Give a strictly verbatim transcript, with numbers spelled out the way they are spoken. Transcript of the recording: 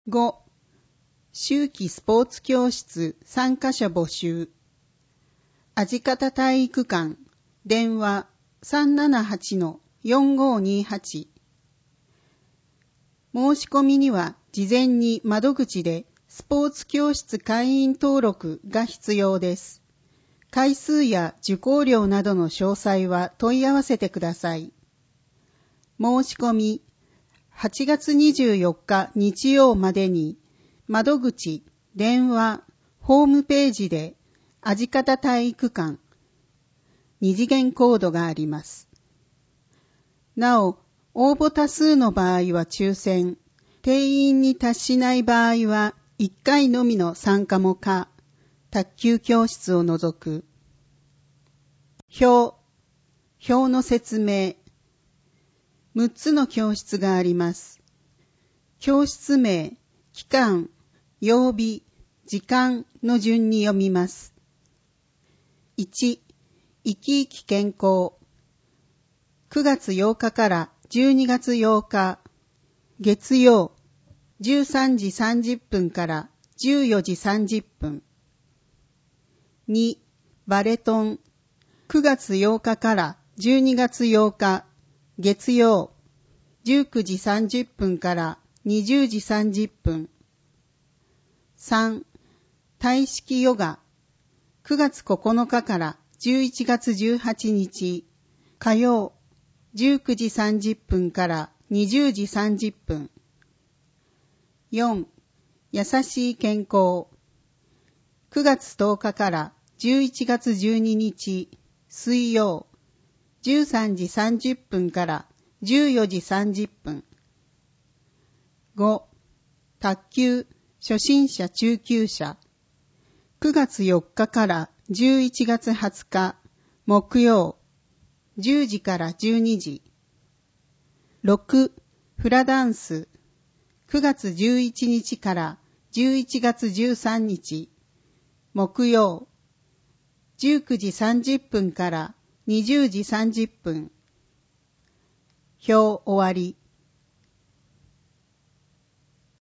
ご. 秋季スポーツ教室参加者募集。味方体育館電話 さんななはちのよんごにはち。申し込みには事前に窓口でスポーツ教室会員登録が必要です。回数や受講料などの詳細は問い合わせてください。申し込みはちがつにじゅうよっか日曜までに窓口、電話、ホームページで味方体育館二次元コードがあります。なお、応募多数の場合は抽選、定員に達しない場合はいっかいのみの参加も可、卓球教室を除く。表、表の説明。むっつの教室があります。教室名、期間、曜日、時間の順に読みます。いち、生き生き健康。くがつようかからじゅうにがつようか、月曜、じゅうさんじさんじゅっぷんからじゅうよじさんじゅっぷん。に、バレトン。くがつようかからじゅうにがつようか、月曜、じゅうくじさんじゅっぷんからにじゅうじさんじゅっぷん。さん、体式ヨガ。くがつここのかからじゅういちがつじゅうはちにち、火曜、じゅうくじさんじゅっぷんからにじゅうじさんじゅっぷん。よん、優しい健康。くがつとおかからじゅういちがつじゅうににち、水曜、じゅうさんじさんじゅっぷんからじゅうよじさんじゅっぷん。ご、卓球初心者中級者。くがつよっかからじゅういちがつはつか、木曜、じゅうじからじゅうにじ。ろく、フラダンス。くがつじゅういちにちからじゅういちがつじゅうさんにち、木曜、じゅうくじさんじゅっぷんからにじゅうじさんじゅっぷん。表終わり。